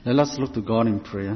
Let us look to God in prayer.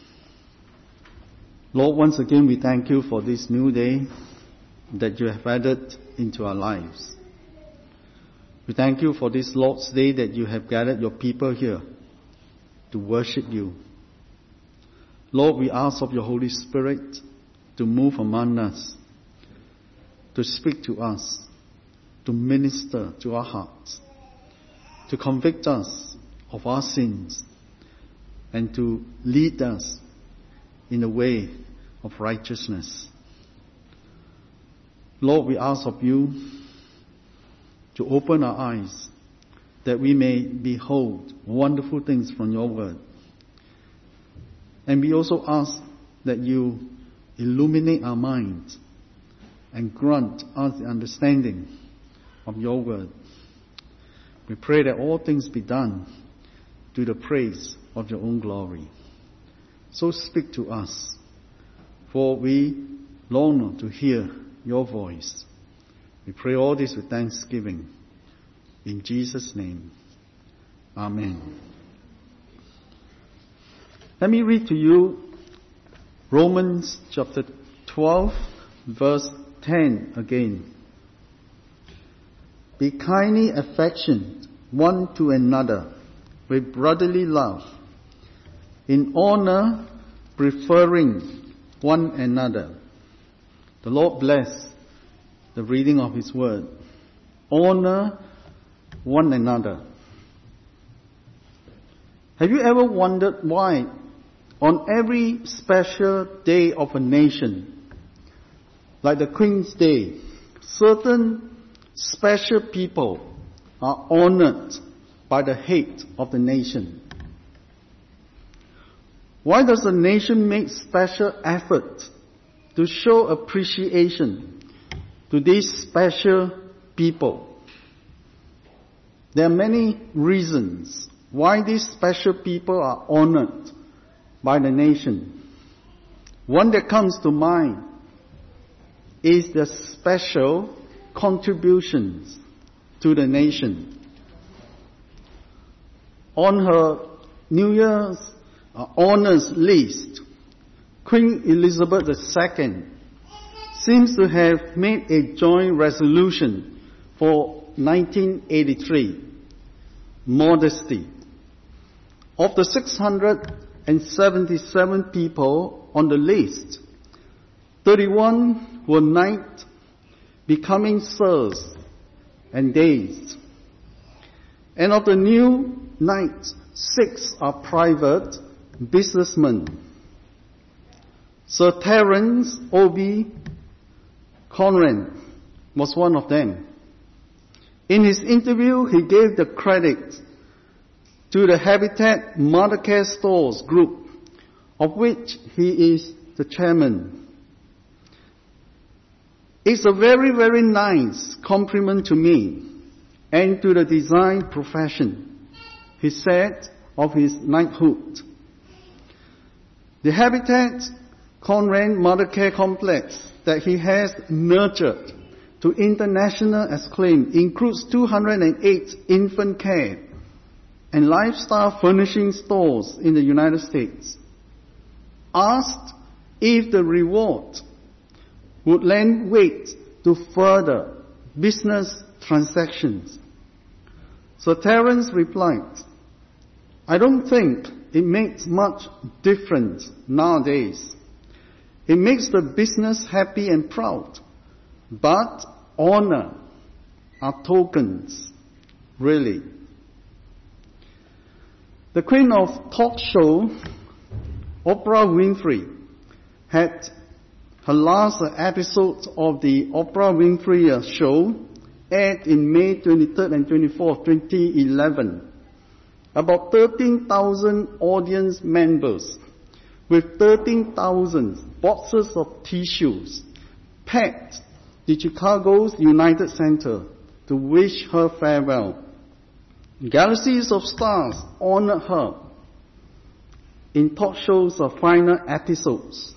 Lord, once again we thank you for this new day that you have added into our lives. We thank you for this Lord's Day that you have gathered your people here to worship you. Lord, we ask of your Holy Spirit to move among us, to speak to us, to minister to our hearts, to convict us of our sins, and to lead us in the way of righteousness. Lord, we ask of you to open our eyes that we may behold wonderful things from your word. And we also ask that you illuminate our minds and grant us the understanding of your word. We pray that all things be done to the praise of your own glory. So speak to us, for we long to hear your voice. We pray all this with thanksgiving. In Jesus' name, amen. Let me read to you Romans chapter 12, verse 10 again. Be kindly affectioned one to another with brotherly love, in honor preferring one another. The Lord bless the reading of His word. Honor one another. Have you ever wondered why on every special day of a nation, like the Queen's Day, certain special people are honored by the head of the nation? Why does the nation make special effort to show appreciation to these special people? There are many reasons why these special people are honored by the nation. One that comes to mind is the special contributions to the nation. On her New Year's honors list, Queen Elizabeth II seems to have made a joint resolution for 1983, modesty. Of the 677 people on the list, 31 were knights, becoming sirs and days. And of the new knights, 6 are private businessmen. Sir Terence O'B Conran was one of them. In his interview, he gave the credit to the Habitat Mothercare Stores Group, of which he is the chairman. It's a very, very nice compliment to me and to the design profession, he said of his knighthood. The Habitat Conran Mothercare Complex that he has nurtured to international acclaim includes 208 infant care and lifestyle furnishing stores in the United States. Asked if the reward would lend weight to further business transactions, Sir Terence replied, "I don't think it makes much difference nowadays. It makes the business happy and proud, but honor are tokens, really." The queen of talk show, Oprah Winfrey, had her last episode of the Oprah Winfrey Show aired in May 23rd and 24th, 2011. About 13,000 audience members with 13,000 boxes of tissues packed the Chicago's United Center to wish her farewell. Galaxies of stars honored her in talk shows of final episodes.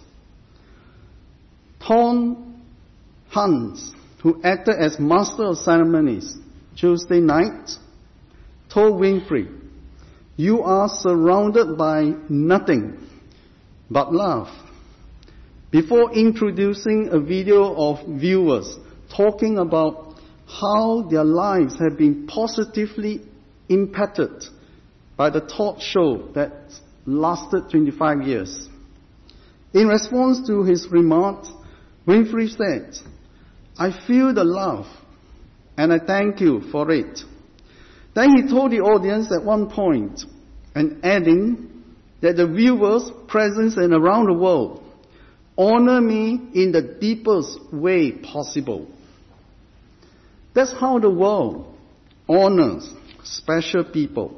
Tom Hanks, who acted as master of ceremonies Tuesday night, told Winfrey You are surrounded by nothing but love. Before introducing a video of viewers talking about how their lives have been positively impacted by the talk show that lasted 25 years. In response to his remarks, Winfrey said, "I feel the love and I thank you for it." Then he told the audience at one point, and adding that the viewers present and around the world honor me in the deepest way possible. That's how the world honors special people.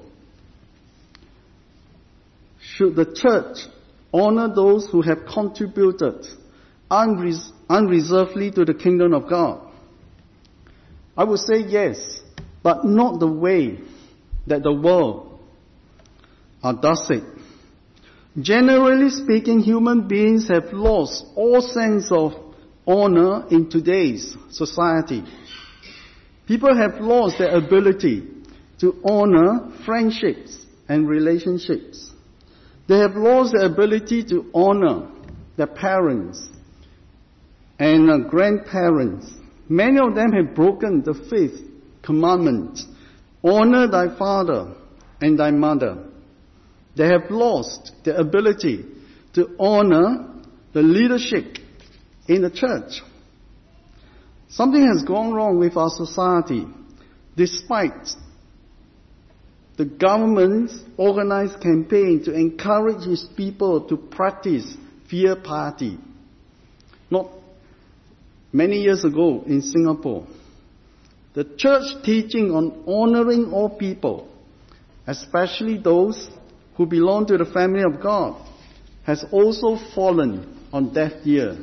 Should the church honor those who have contributed unreservedly to the kingdom of God? I would say yes, but not the way that the world does it. Generally speaking, human beings have lost all sense of honor in today's society. People have lost their ability to honor friendships and relationships. They have lost their ability to honor their parents and grandparents. Many of them have broken the fifth commandment: honor thy father and thy mother. They have lost the ability to honor the leadership in the church. Something has gone wrong with our society, despite the government's organized campaign to encourage its people to practice fear piety. Not many years ago in Singapore, the church teaching on honoring all people, especially those who belong to the family of God, has also fallen on deaf ears.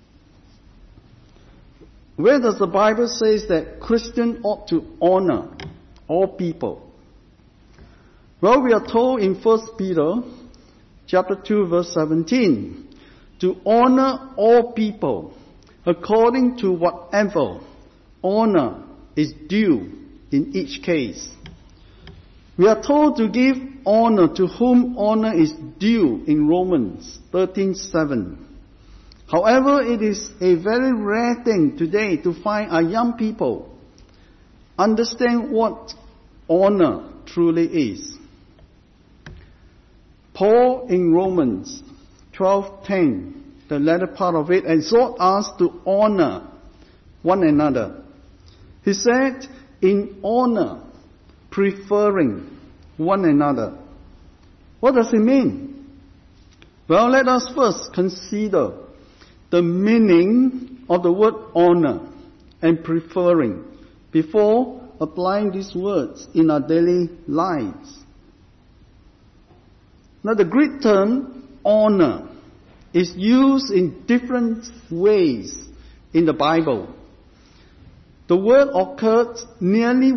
Where does the Bible say that Christians ought to honor all people? Well, we are told in 1 Peter chapter 2 verse 17 to honor all people according to whatever honor is due in each case. We are told to give honor to whom honor is due in Romans 13:7. However, it is a very rare thing today to find our young people understand what honor truly is. Paul in Romans 12:10, the latter part of it, exhorts us to honor one another. He said, in honor, preferring one another. What does it mean? Well, let us first consider the meaning of the word honor and preferring before applying these words in our daily lives. Now, the Greek term honor is used in different ways in the Bible. The word occurred nearly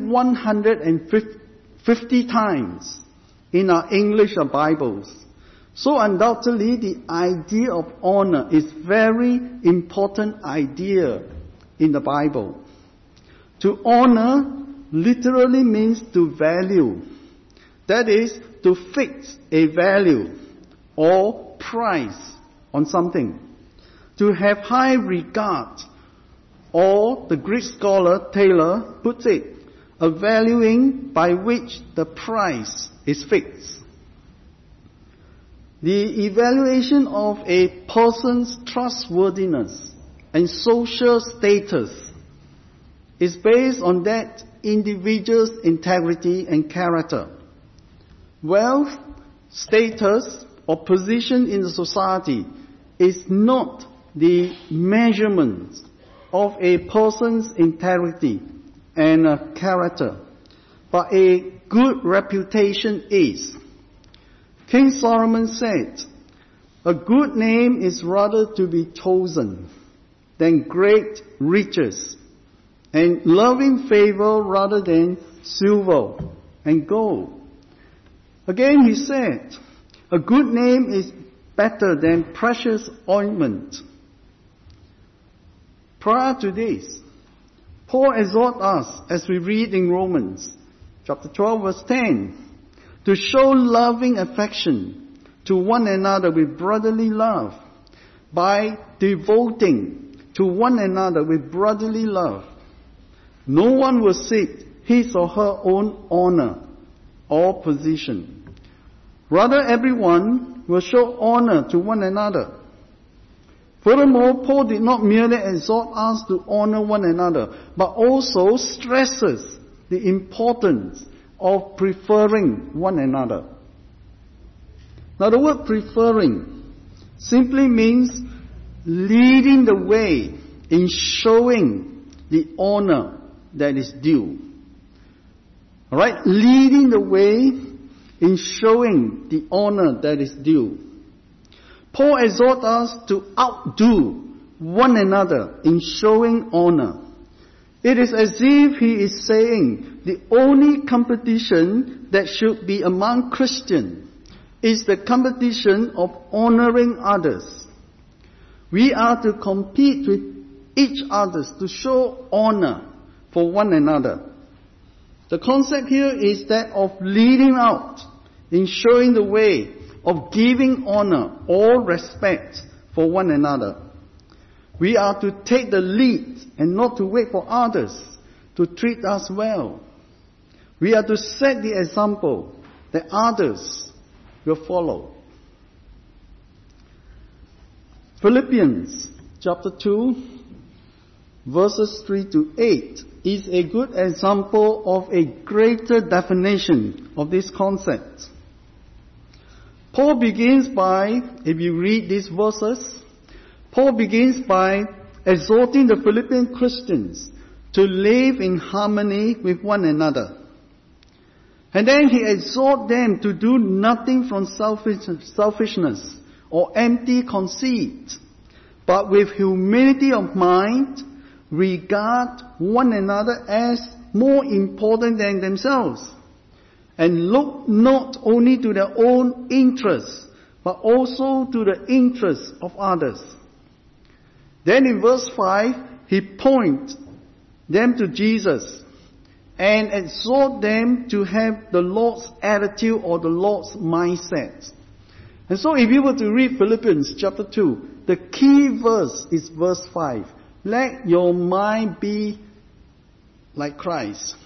150 times in our English Bibles. So undoubtedly the idea of honor is very important idea in the Bible. To honor literally means to value. That is, to fix a value or price on something. To have high regard, or the Greek scholar Taylor puts it, a valuing by which the price is fixed. The evaluation of a person's trustworthiness and social status is based on that individual's integrity and character. Wealth, status, or position in the society is not the measurement of a person's integrity and character, but a good reputation is. King Solomon said, a good name is rather to be chosen than great riches, and loving favor rather than silver and gold. Again he said, a good name is better than precious ointment. Prior to this, Paul exhorts us, as we read in Romans chapter 12 verse 10, to show loving affection to one another with brotherly love, by devoting to one another with brotherly love. No one will seek his or her own honor or position. Rather, everyone will show honor to one another. Furthermore, Paul did not merely exhort us to honor one another, but also stresses the importance of preferring one another. Now, the word preferring simply means leading the way in showing the honor that is due. Alright? Leading the way in showing the honor that is due. Paul exhorts us to outdo one another in showing honor. It is as if he is saying the only competition that should be among Christians is the competition of honoring others. We are to compete with each other to show honor for one another. The concept here is that of leading out in showing the way of giving honor or respect for one another. We are to take the lead and not to wait for others to treat us well. We are to set the example that others will follow. Philippians chapter 2, verses 3 to 8 is a good example of a greater definition of this concept. Paul begins by, if you read these verses, Paul begins by exhorting the Philippian Christians to live in harmony with one another. And then he exhorts them to do nothing from selfishness or empty conceit, but with humility of mind, regard one another as more important than themselves, and look not only to their own interests, but also to the interests of others. Then in verse 5, he points them to Jesus and exhort them to have the Lord's attitude or the Lord's mindset. And so if you were to read Philippians chapter 2, the key verse is verse 5. Let your mind be like Christ.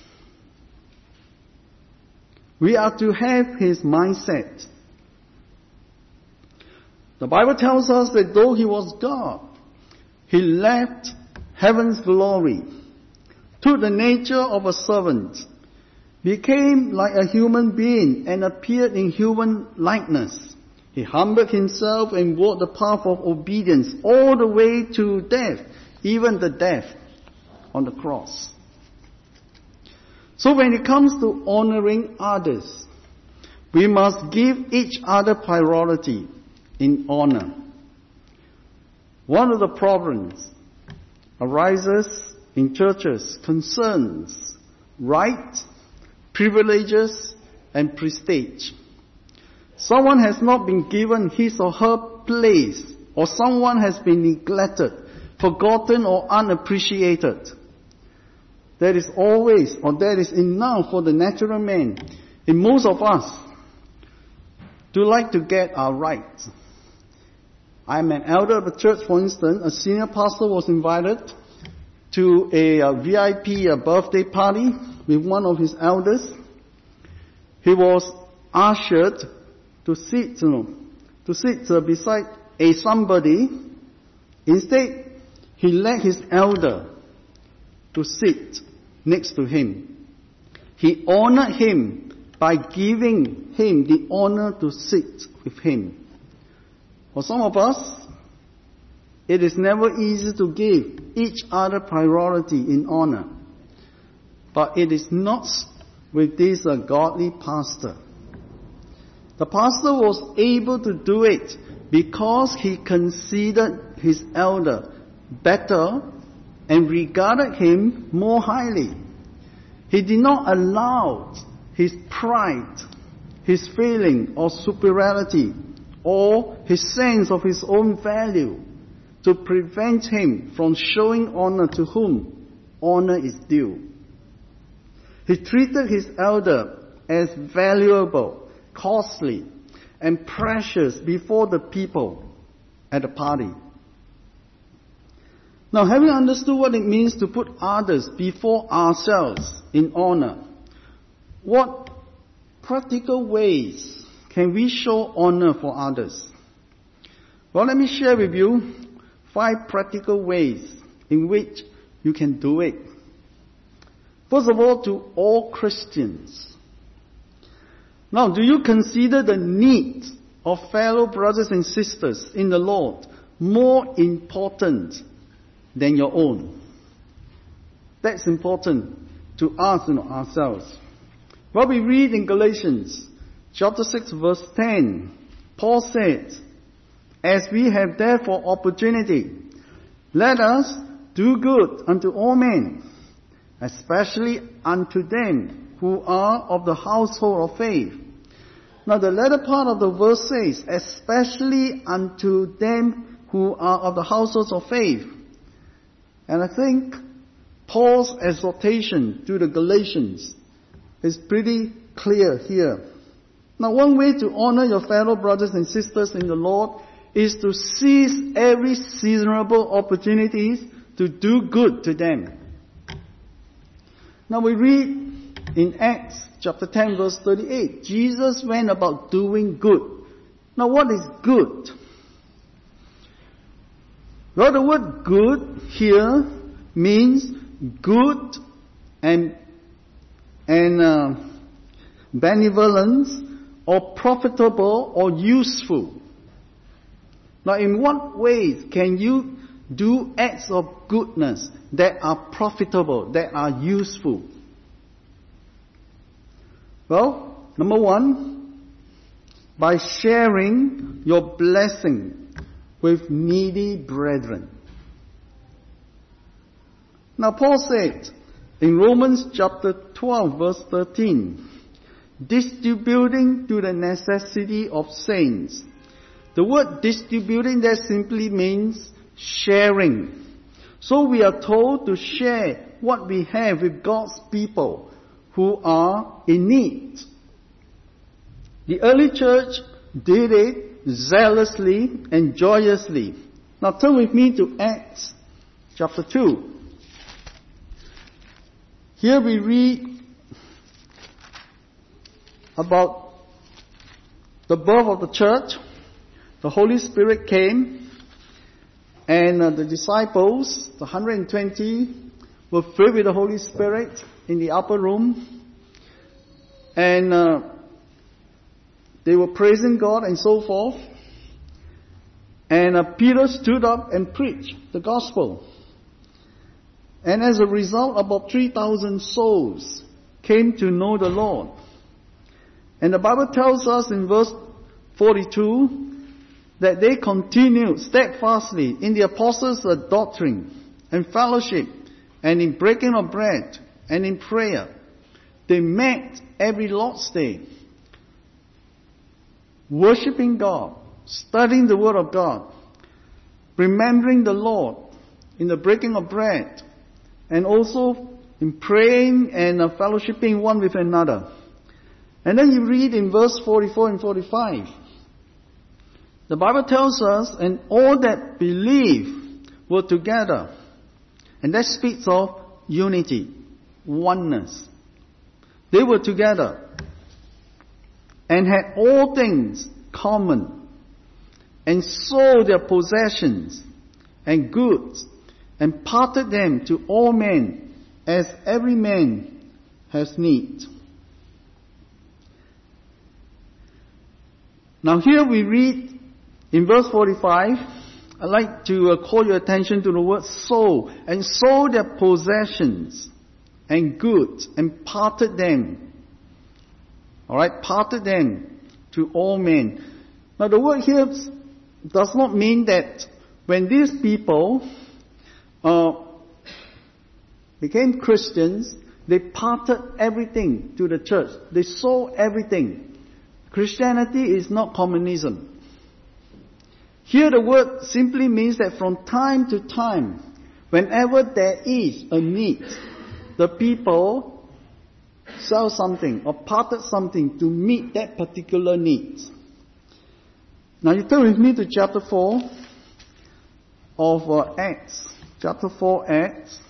We are to have his mindset. The Bible tells us that though he was God, he left heaven's glory, took the nature of a servant, became like a human being and appeared in human likeness. He humbled himself and walked the path of obedience all the way to death, even the death on the cross. So when it comes to honoring others, we must give each other priority in honor. One of the problems arises in churches concerns rights, privileges, and prestige. Someone has not been given his or her place, or someone has been neglected, forgotten, or unappreciated. There is always, or there is enough for the natural man in most of us to like to get our rights. I'm an elder of the church, for instance. A senior pastor was invited to a VIP birthday party with one of his elders. He was ushered to sit beside a somebody. Instead, he led his elder to sit next to him. He honored him by giving him the honor to sit with him. For some of us, it is never easy to give each other priority in honor. But it is not with this godly pastor. The pastor was able to do it because he considered his elder better and regarded him more highly. He did not allow his pride, his feeling of superiority, or his sense of his own value to prevent him from showing honor to whom honor is due. He treated his elder as valuable costly, and precious before the people at the party. Now, having understood what it means to put others before ourselves in honor, what practical ways can we show honor for others? Well, let me share with you 5 practical ways in which you can do it. First of all, to all Christians. Now, do you consider the needs of fellow brothers and sisters in the Lord more important than your own? That's important to us and ourselves. What we read in Galatians chapter 6 verse 10, Paul said, "As we have therefore opportunity, let us do good unto all men, especially unto them who are of the household of faith." Now the latter part of the verse says, "especially unto them who are of the households of faith." And I think Paul's exhortation to the Galatians is pretty clear here. Now, one way to honor your fellow brothers and sisters in the Lord is to seize every seasonable opportunities to do good to them. Now we read in Acts chapter 10 verse 38, Jesus went about doing good. Now what is good? Well, the word good here means good and benevolence, or profitable or useful. Now, in what ways can you do acts of goodness that are profitable, that are useful? Well, number 1, by sharing your blessing with needy brethren. Now, Paul said in Romans chapter 12 verse 13, distributing to the necessity of saints. The word distributing there simply means sharing. So we are told to share what we have with God's people who are in need. The early church did it zealously and joyously. Now turn with me to Acts chapter 2. Here we read about the birth of the church. The Holy Spirit came, and the disciples, the 120, were filled with the Holy Spirit in the upper room, and they were praising God and so forth. And Peter stood up and preached the gospel. And as a result, about 3,000 souls came to know the Lord. And the Bible tells us in verse 42 that they continued steadfastly in the apostles' doctrine and fellowship, and in breaking of bread and in prayer. They met every Lord's Day, worshipping God, studying the Word of God, remembering the Lord in the breaking of bread, and also in praying and fellowshipping one with another. And then you read in verse 44 and 45. The Bible tells us, and all that believe were together. And that speaks of unity, oneness. They were together and had all things common, and sold their possessions and goods, and parted them to all men, as every man has need. Now here we read in verse 45, I'd like to call your attention to the word sold. And sold their possessions and goods, and parted them. Alright, parted them to all men. Now the word here does not mean that when these people became Christians, they parted everything to the church. They sold everything. Christianity is not communism. Here the word simply means that from time to time, whenever there is a need, the people sell something or parted something to meet that particular need. Now you turn with me to chapter 4 of Acts. Chapter 4 Acts.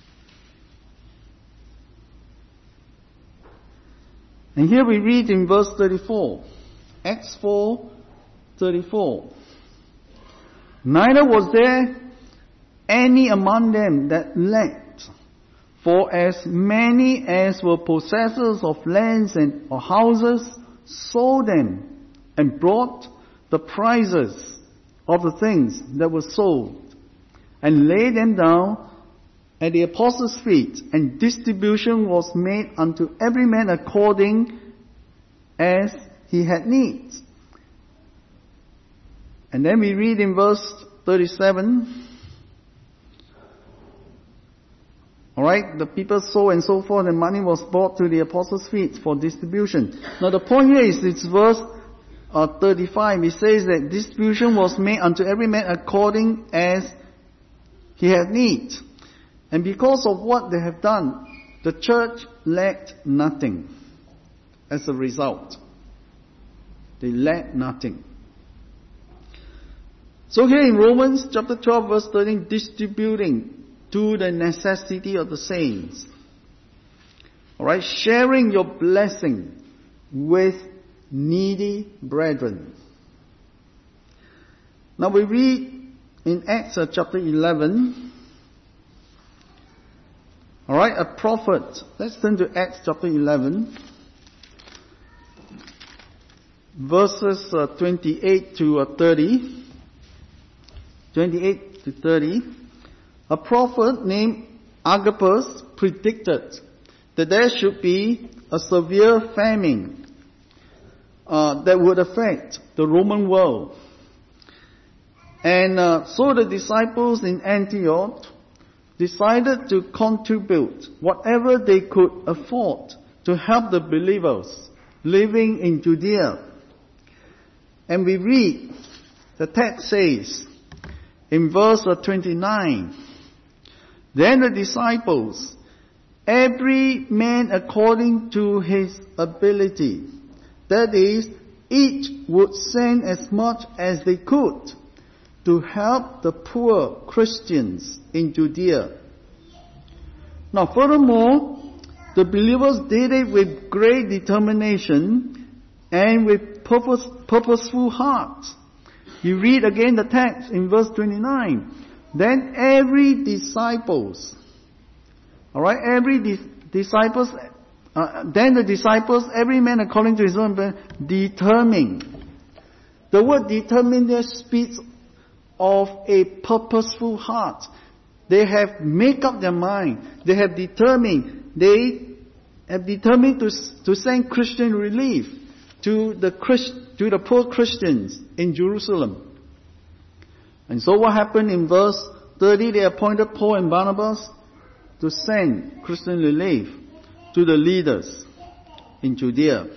And here we read in verse 34. Acts 4:34. Neither was there any among them that lacked, for as many as were possessors of lands and or houses sold them and brought the prices of the things that were sold and laid them down at the apostles' feet, and distribution was made unto every man according as he had need. And then we read in verse 37, alright, the people sold and so forth, and money was brought to the apostles' feet for distribution. Now the point here is it's verse 35. It says that distribution was made unto every man according as he had need. And because of what they have done, the church lacked nothing as a result. They lacked nothing. So here in Romans chapter 12 verse 13, distributing to the necessity of the saints. Alright, sharing your blessing with needy brethren. Now we read in Acts chapter 11. Alright, a prophet. Let's turn to Acts chapter 11. Verses 28 to 30. 28 to 30. A prophet named Agabus predicted that there should be a severe famine that would affect the Roman world. And so the disciples in Antioch decided to contribute whatever they could afford to help the believers living in Judea. And we read, the text says, in verse 29, then the disciples, every man according to his ability, that is, each would send as much as they could to help the poor Christians in Judea. Now furthermore, the believers did it with great determination and with purposeful hearts. You read again the text in verse 29. Then every disciples, alright, then the disciples, every man according to his own, determined. The word determined there speaks of a purposeful heart. They have made up their mind. They have determined to send Christian relief to the poor Christians in Jerusalem. And so what happened in verse 30? They appointed Paul and Barnabas to send Christian relief to the leaders in Judea.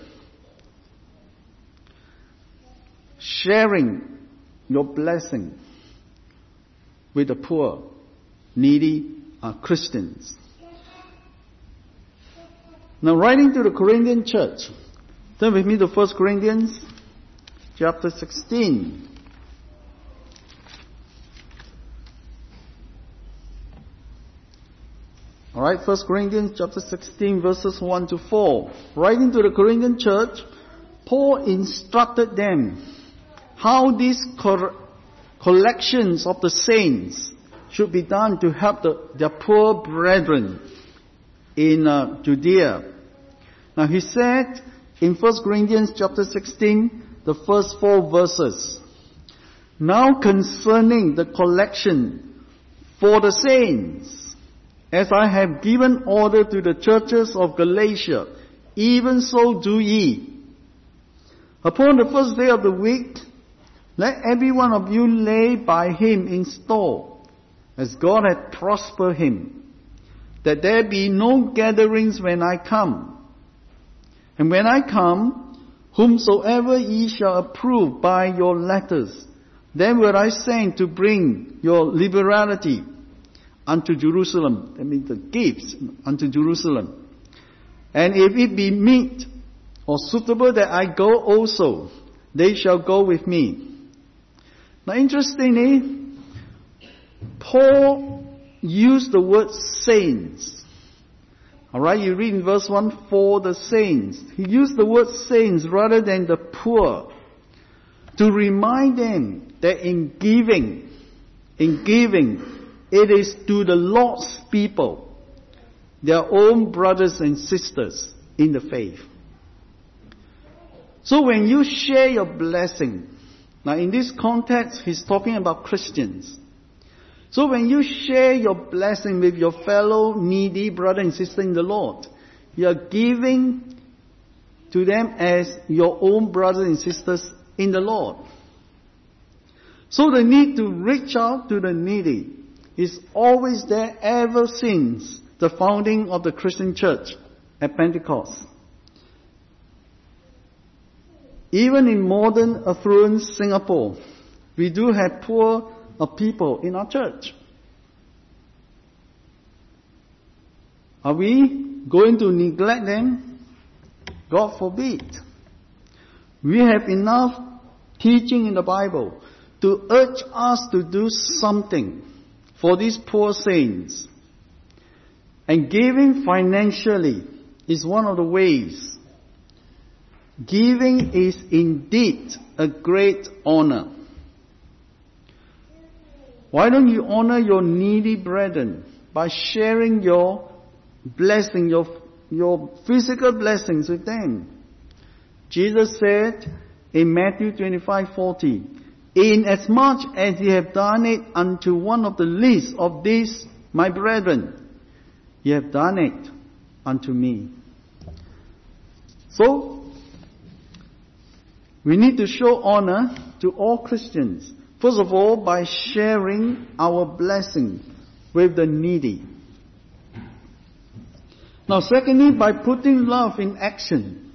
Sharing your blessing with the poor, needy Christians. Now writing to the Corinthian church, turn with me to 1 Corinthians chapter 16. Alright, 1 Corinthians chapter 16 verses 1 to 4. Writing to the Corinthian church, Paul instructed them how these collections of the saints should be done to help their poor brethren in Judea. Now he said in 1 Corinthians chapter 16, the first 4 verses, now concerning the collection for the saints, as I have given order to the churches of Galatia, even so do ye. Upon the first day of the week, let every one of you lay by him in store, as God hath prospered him, that there be no gatherings when I come. And when I come, whomsoever ye shall approve by your letters, then will I send to bring your liberality unto Jerusalem. That means the gifts unto Jerusalem. And if it be meet or suitable that I go also, they shall go with me. Now interestingly, Paul used the word saints. Alright, you read in verse 1, for the saints. He used the word saints rather than the poor, to remind them that in giving, it is to the Lord's people, their own brothers and sisters in the faith. So when you share your blessing, now in this context, he's talking about Christians. So when you share your blessing with your fellow needy brother and sister in the Lord, you are giving to them as your own brothers and sisters in the Lord. So the need to reach out to the needy is always there ever since the founding of the Christian church at Pentecost. Even in modern affluent Singapore, we do have poor people in our church. Are we going to neglect them? God forbid. We have enough teaching in the Bible to urge us to do something for these poor saints. And giving financially is one of the ways. Giving is indeed a great honor. Why don't you honor your needy brethren by sharing your blessing, your physical blessings with them? Jesus said in Matthew 25:40, inasmuch as ye have done it unto one of the least of these my brethren, ye have done it unto me. So, we need to show honor to all Christians. First of all, by sharing our blessing with the needy. Now, secondly, by putting love in action.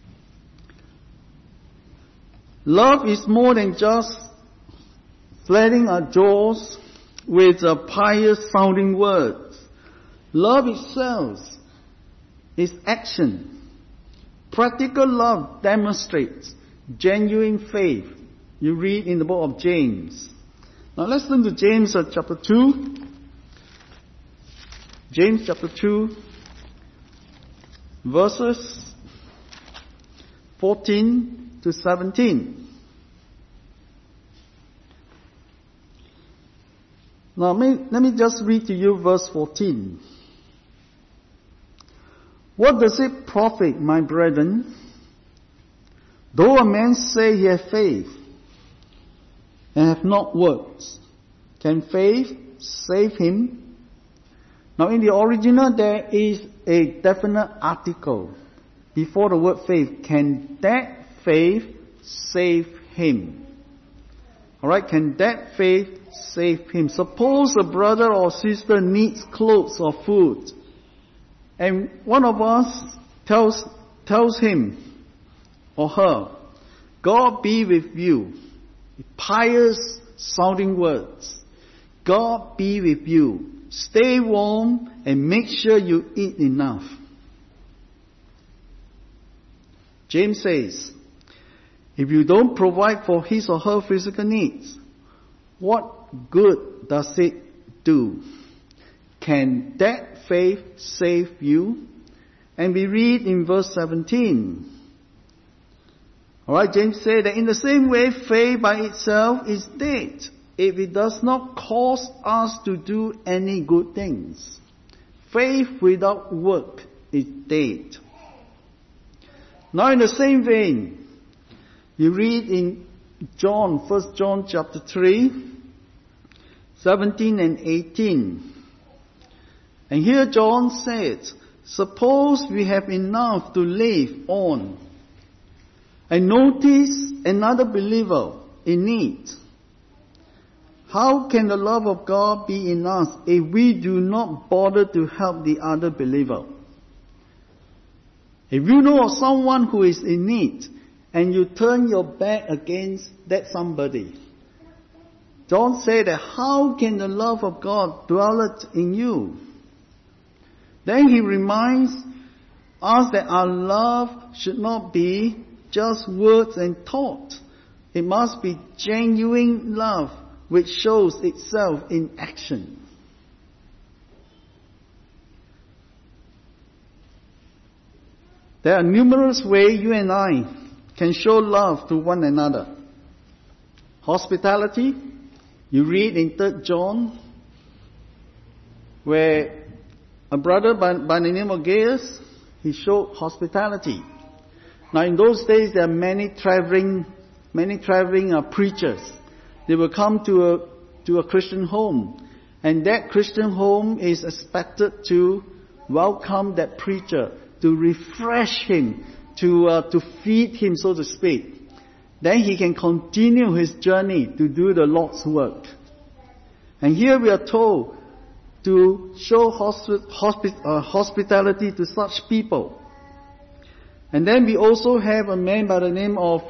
Love is more than just flattening our jaws with pious sounding words. Love itself is action. Practical love demonstrates genuine faith. You read in the book of James. Now let's turn to James chapter 2. James chapter 2, verses 14 to 17. Now let me just read to you verse 14. What does it profit, my brethren, though a man say he hath faith, and have not works? Can faith save him? Now in the original there is a definite article before the word faith. Can that faith save him? Alright, can that faith save him? Suppose a brother or sister needs clothes or food, and one of us tells him or her, God be with you. Pious sounding words. God be with you. Stay warm and make sure you eat enough. James says, if you don't provide for his or her physical needs, what good does it do? Can that faith save you? And we read in verse 17. Alright, James said that in the same way, faith by itself is dead if it does not cause us to do any good things. Faith without work is dead. Now in the same vein, you read in John, 1 John chapter 3, 17 and 18. And here John said, suppose we have enough to live on, and notice another believer in need. How can the love of God be in us if we do not bother to help the other believer? If you know of someone who is in need and you turn your back against that somebody, John said that how can the love of God dwell in you? Then he reminds us that our love should not be just words and thought. It must be genuine love which shows itself in action. There are numerous ways you and I can show love to one another. Hospitality, you read in 3 John, where a brother by the name of Gaius, he showed hospitality. Now in those days there are many traveling preachers. They will come to a Christian home, and that Christian home is expected to welcome that preacher, to refresh him, to feed him, so to speak. Then he can continue his journey to do the Lord's work. And here we are told to show hospitality to such people. And then we also have a man by the name of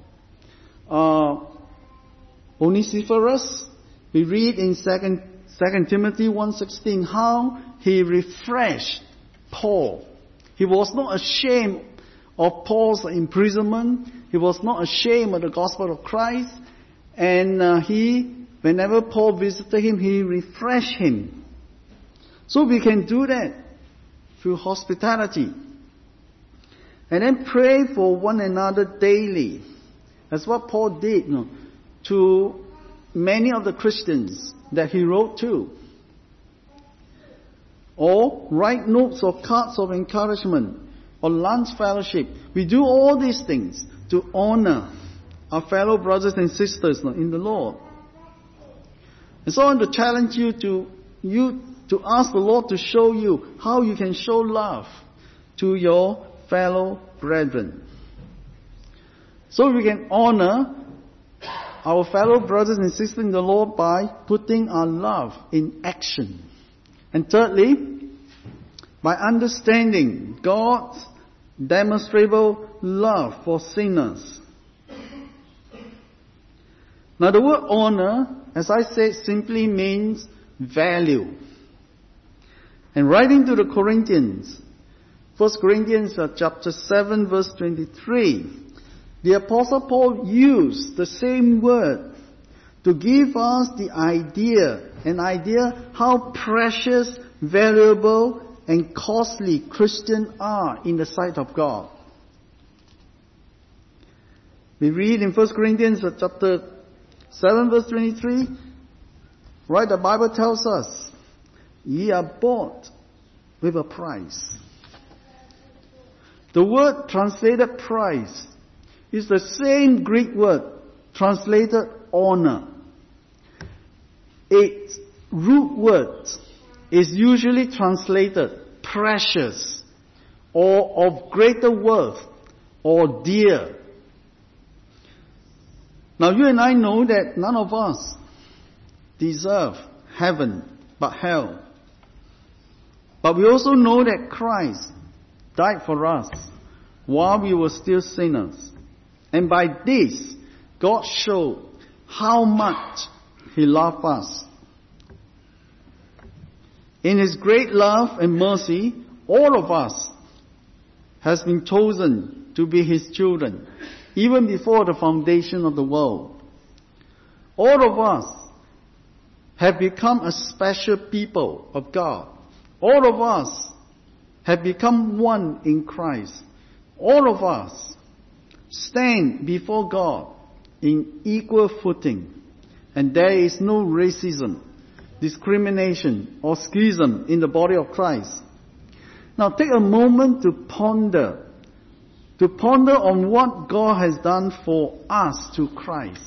Onesiphorus. We read in 2 Timothy 1:16 how he refreshed Paul. He was not ashamed of Paul's imprisonment. He was not ashamed of the gospel of Christ. And whenever Paul visited him, he refreshed him. So we can do that through hospitality. And then pray for one another daily. That's what Paul did to many of the Christians that he wrote to. Or write notes or cards of encouragement or lunch fellowship. We do all these things to honor our fellow brothers and sisters in the Lord. And so I want to challenge you to ask the Lord to show you how you can show love to your fellow brethren. So we can honor our fellow brothers and sisters in the Lord by putting our love in action. And thirdly, by understanding God's demonstrable love for sinners. Now the word honor, as I said, simply means value. And writing to the Corinthians, 1 Corinthians chapter 7 verse 23, the Apostle Paul used the same word to give us an idea how precious, valuable, and costly Christians are in the sight of God. We read in 1 Corinthians chapter 7 verse 23, right, the Bible tells us, ye are bought with a price. The word translated price is the same Greek word translated honor. Its root word is usually translated precious or of greater worth or dear. Now you and I know that none of us deserve heaven but hell. But we also know that Christ died for us while we were still sinners. And by this, God showed how much He loved us. In His great love and mercy, all of us has been chosen to be His children, even before the foundation of the world. All of us have become a special people of God. All of us have become one in Christ. All of us stand before God in equal footing. And there is no racism, discrimination, or schism in the body of Christ. Now take a moment to ponder on what God has done for us through Christ.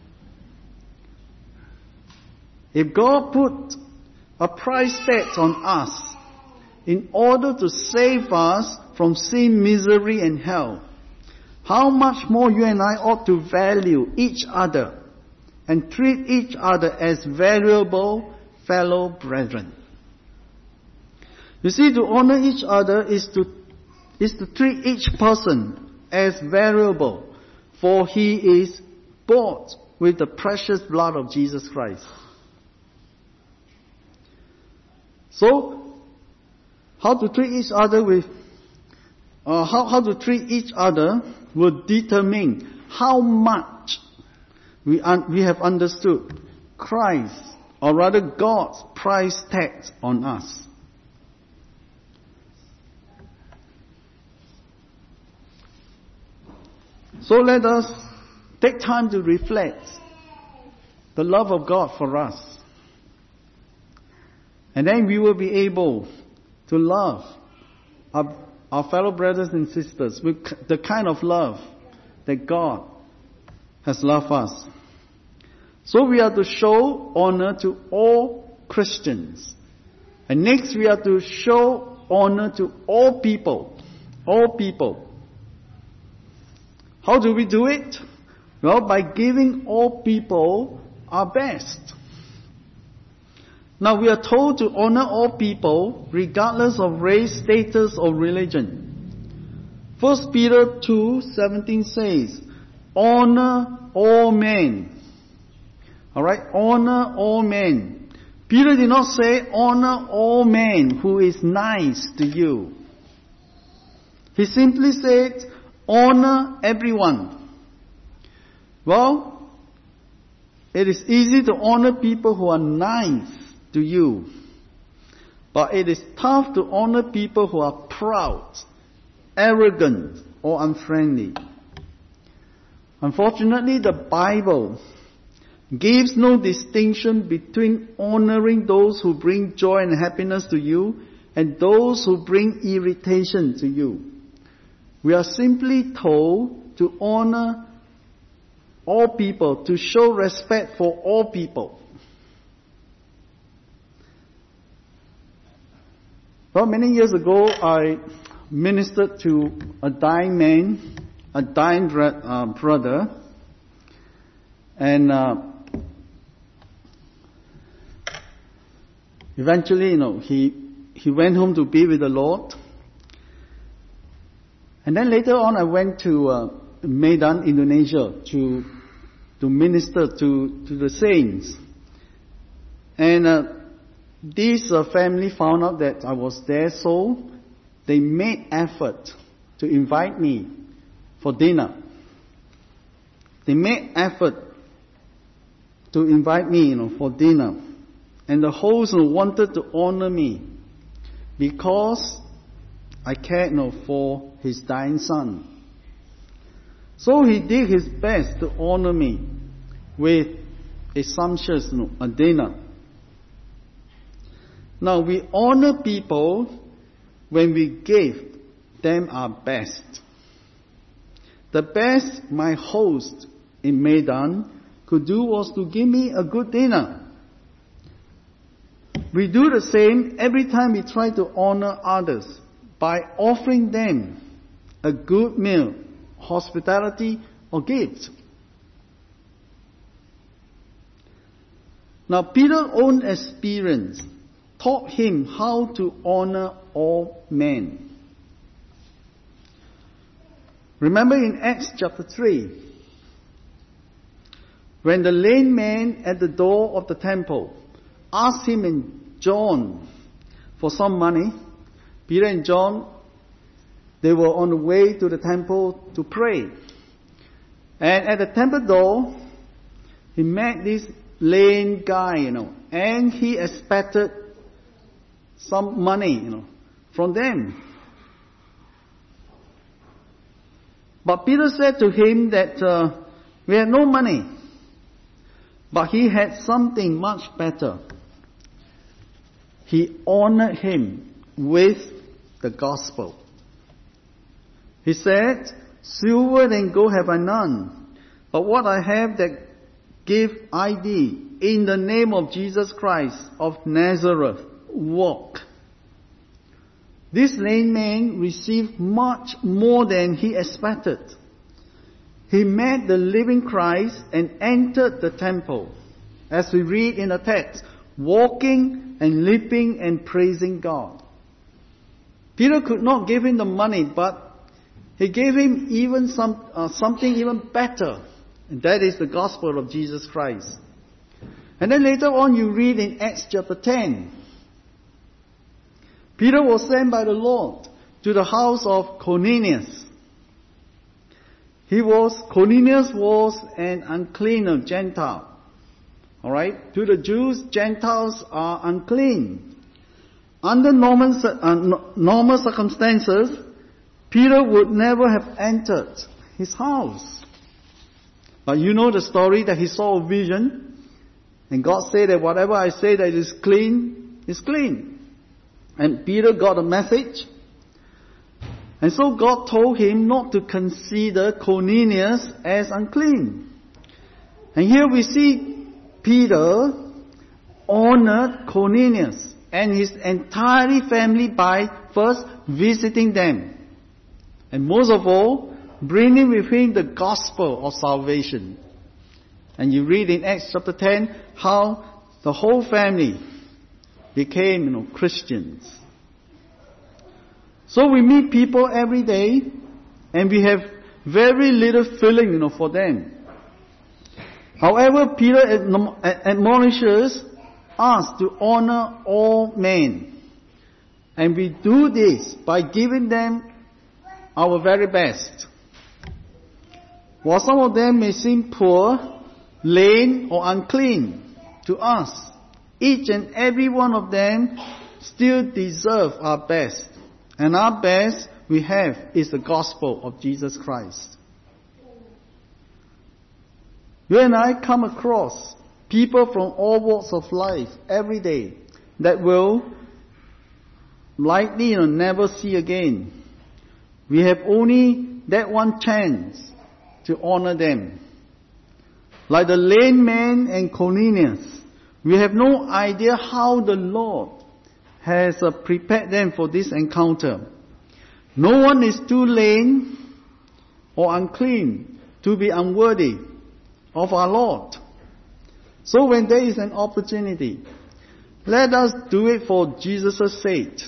If God put a price tag on us in order to save us from sin, misery, and hell, how much more you and I ought to value each other and treat each other as valuable fellow brethren. You see, to honor each other is to treat each person as valuable, for he is bought with the precious blood of Jesus Christ. So, how to treat each other with how to treat each other will determine how much we have understood Christ, or rather God's price tag on us. So let us take time to reflect the love of God for us. And then we will be able to love our fellow brothers and sisters with the kind of love that God has loved us. So we are to show honor to all Christians. And next we are to show honor to all people. All people. How do we do it? Well, by giving all people our best. Now we are told to honor all people regardless of race, status or religion. 1 Peter 2:17 says, honor all men. Alright, honor all men. Peter did not say honor all men who is nice to you. He simply said honor everyone. Well, it is easy to honor people who are nice to you. But it is tough to honor people who are proud, arrogant, or unfriendly. Unfortunately, the Bible gives no distinction between honoring those who bring joy and happiness to you and those who bring irritation to you. We are simply told to honor all people, to show respect for all people. Well, many years ago, I ministered to a dying man, a dying brother, and eventually, he went home to be with the Lord. And then later on, I went to Medan, Indonesia, to minister to the saints. And this family found out that I was there, so they made effort to invite me for dinner. They made effort to invite me, for dinner. And the host wanted to honor me because I cared, for his dying son. So he did his best to honor me with a sumptuous a dinner. Now we honor people when we give them our best. The best my host in Medan could do was to give me a good dinner. We do the same every time we try to honor others by offering them a good meal, hospitality, or gift. Now Peter's own experience taught him how to honor all men. Remember in Acts chapter 3, when the lame man at the door of the temple asked him and John for some money, Peter and John, they were on the way to the temple to pray. And at the temple door, he met this lame guy, and he expected some money, from them. But Peter said to him that we had no money, but he had something much better. He honored him with the gospel. He said, silver and gold have I none, but what I have that give I thee. In the name of Jesus Christ of Nazareth, walk. This lame man received much more than he expected. He met the living Christ and entered the temple, as we read in the text, walking and leaping and praising God. Peter could not give him the money, but he gave him even something even better, and that is the gospel of Jesus Christ. And then later on you read in Acts chapter 10, Peter was sent by the Lord to the house of Cornelius. Cornelius was an unclean Gentile. Alright? To the Jews, Gentiles are unclean. Under normal circumstances, Peter would never have entered his house. But you know the story that he saw a vision, and God said that whatever I say that is clean, is clean. And Peter got a message. And so God told him not to consider Cornelius as unclean. And here we see Peter honored Cornelius and his entire family by first visiting them. And most of all, bringing with him the gospel of salvation. And you read in Acts chapter 10 how the whole family became, Christians. So we meet people every day, and we have very little feeling, for them. However, Peter admonishes us to honor all men. And we do this by giving them our very best. While some of them may seem poor, lame, or unclean to us, each and every one of them still deserve our best. And our best we have is the gospel of Jesus Christ. You and I come across people from all walks of life every day that will likely never see again. We have only that one chance to honor them. Like the lame man and Cornelius, we have no idea how the Lord has prepared them for this encounter. No one is too lame or unclean to be unworthy of our Lord. So when there is an opportunity, let us do it for Jesus' sake.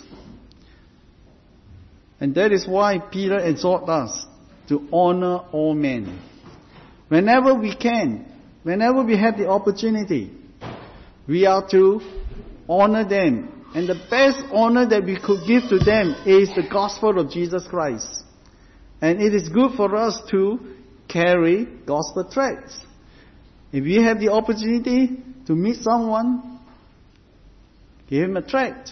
And that is why Peter exhorts us to honor all men. Whenever we can, whenever we have the opportunity, we are to honor them. And the best honor that we could give to them is the gospel of Jesus Christ. And it is good for us to carry gospel tracts. If you have the opportunity to meet someone, give him a tract.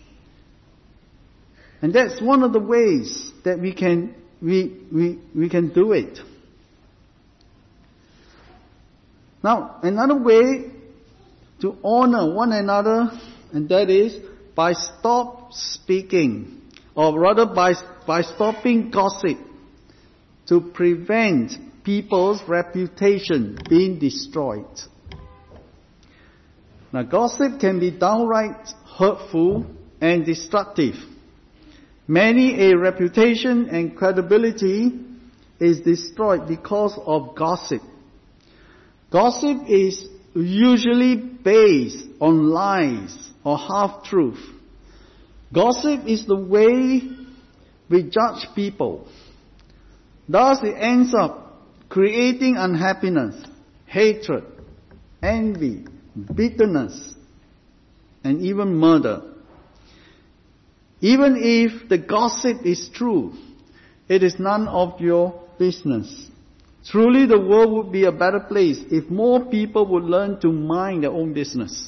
And that's one of the ways that we can do it. Now, another way to honor one another, and that is by stop speaking, or rather by stopping gossip, to prevent people's reputation being destroyed. Now, gossip can be downright hurtful and destructive. Many a reputation and credibility is destroyed because of gossip. Gossip is usually based on lies or half-truth. Gossip is the way we judge people. Thus it ends up creating unhappiness, hatred, envy, bitterness, and even murder. Even if the gossip is true, it is none of your business. Truly the world would be a better place if more people would learn to mind their own business.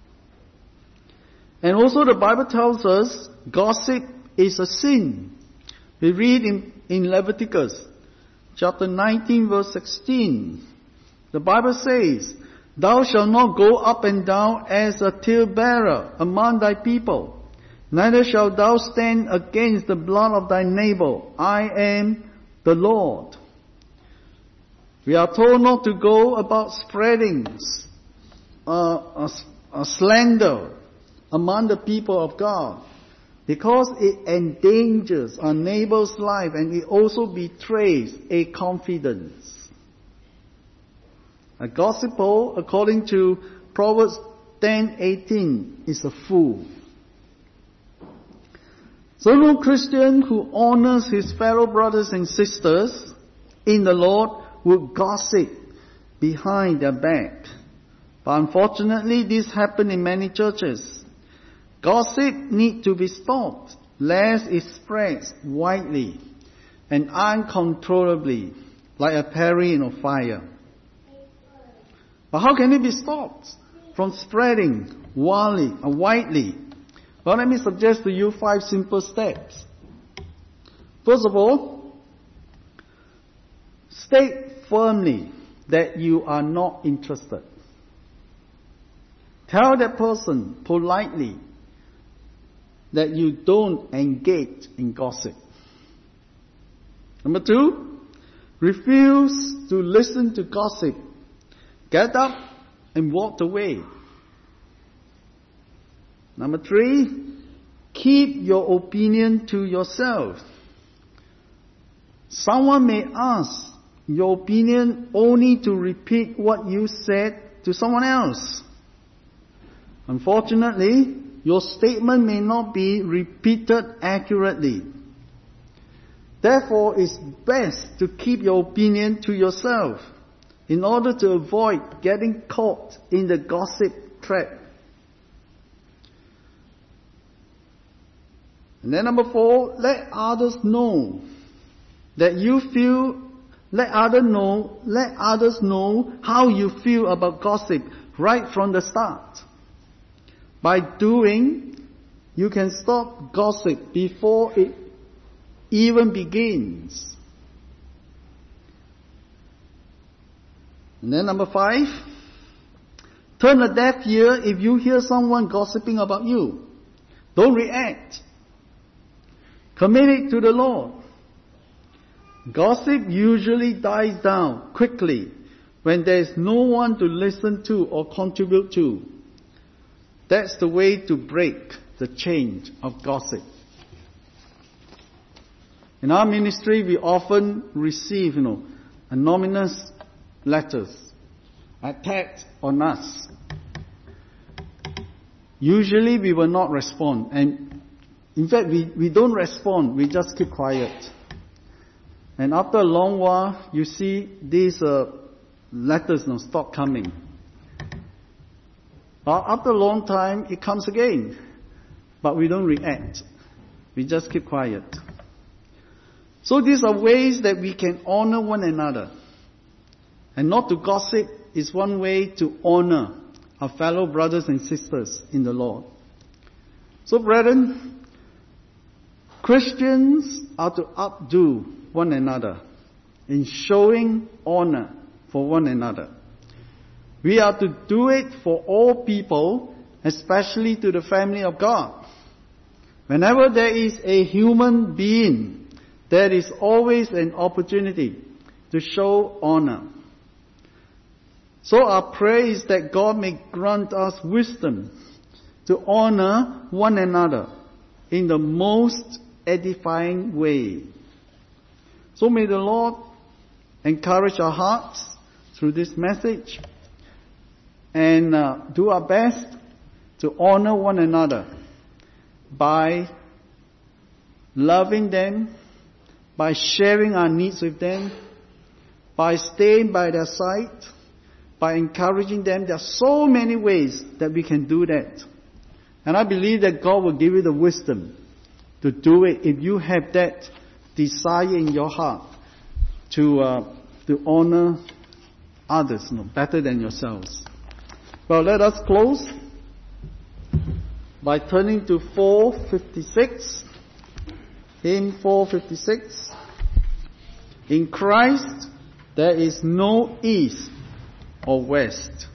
And also the Bible tells us gossip is a sin. We read in Leviticus chapter 19 verse 16. The Bible says, "Thou shalt not go up and down as a talebearer among thy people. Neither shalt thou stand against the blood of thy neighbor. I am the Lord." We are told not to go about spreading a slander among the people of God, because it endangers our neighbor's life and it also betrays a confidence. A gossiper, according to Proverbs 10:18, is a fool. So no Christian who honors his fellow brothers and sisters in the Lord would gossip behind their back. But unfortunately, this happens in many churches. Gossip needs to be stopped lest it spreads widely and uncontrollably like a perry of fire. But how can it be stopped from spreading widely? Well, let me suggest to you 5 simple steps. First of all, state firmly that you are not interested. Tell that person politely that you don't engage in gossip. Number 2, refuse to listen to gossip. Get up and walk away. Number 3, keep your opinion to yourself. Someone may ask your opinion only to repeat what you said to someone else. Unfortunately, your statement may not be repeated accurately. Therefore, it's best to keep your opinion to yourself in order to avoid getting caught in the gossip trap. And then number 4, let others know that you feel, let others know how you feel about gossip right from the start. By doing, you can stop gossip before it even begins. And then number 5, turn a deaf ear if you hear someone gossiping about you. Don't react. Commit it to the Lord. Gossip usually dies down quickly when there is no one to listen to or contribute to. That's the way to break the chain of gossip. In our ministry, we often receive, anonymous letters attacked on us. Usually we will not respond. And in fact, we don't respond. We just keep quiet. And after a long while, you see these letters stop coming. But after a long time, it comes again. But we don't react. We just keep quiet. So these are ways that we can honor one another. And not to gossip is one way to honor our fellow brothers and sisters in the Lord. So brethren, Christians are to outdo one another in showing honor for one another. We are to do it for all people, especially to the family of God. Whenever there is a human being, there is always an opportunity to show honor. So our prayer is that God may grant us wisdom to honor one another in the most edifying way. So may the Lord encourage our hearts through this message and do our best to honor one another by loving them, by sharing our needs with them, by staying by their side, by encouraging them. There are so many ways that we can do that. And I believe that God will give you the wisdom to do it if you have that desire in your heart to honor others better than yourselves. Well, let us close by turning to 456. Hymn 456. In Christ there is no east or west.